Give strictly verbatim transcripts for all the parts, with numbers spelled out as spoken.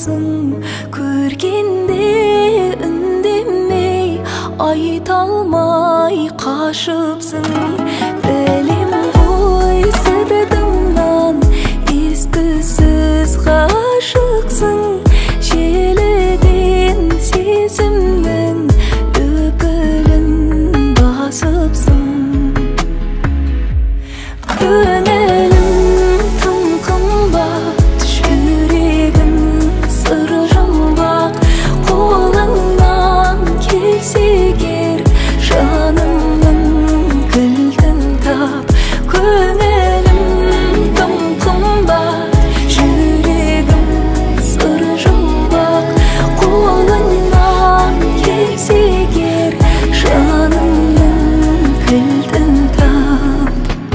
табылсын. Көргенде үндемей, айта алмай қашыпсың. Білем ғой сыртыңнан естісіз ғашықсың. Желіден сезімнің өкілін басыпсың. Көңілім тым қымбат, жүрегім сыры жұмбақ. Қолыңнан келсе егер, жанымның кілтін тап. Көңілім тым қымбат, жүрегім сыры жұмбақ. Қолыңнан келсе егер, жанымның кілтін тап.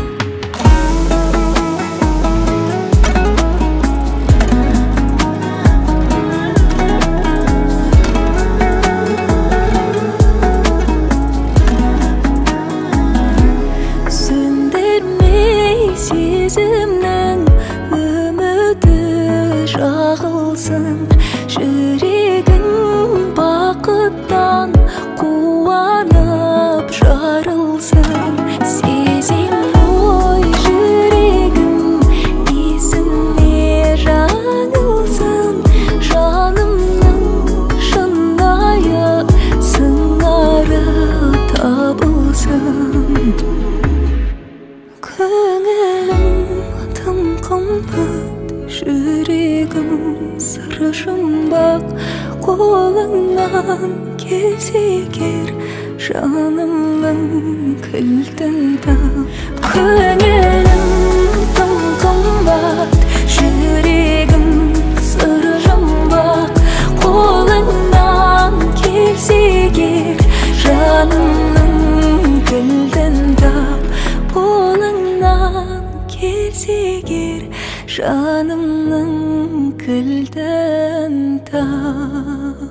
Сөндірмей сезімнің үміті жағылсын. Жүрегің бақыттан қуанып жарылсын. Сезем ғой жүрегім есіне жаңылсын. Жанымның шынайы сыңары табылсын. Көңілім тым қымбат, жүрегім сыры жұмбақ. Қолыңнан келсе егер, жанымның кілтін тап. Көңілім тым қымбат, жүрегім сыры жұмбақ. Қолыңнан келсе егер, жанымның кілтін тап. Қолыңнан келсе егер, жанымның кілтін тап.